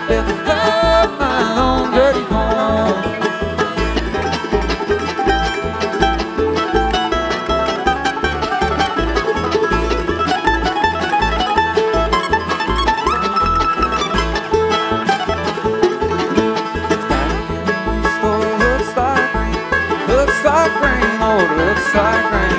built up my own dirty home. Looks like rain, oh, looks like rain.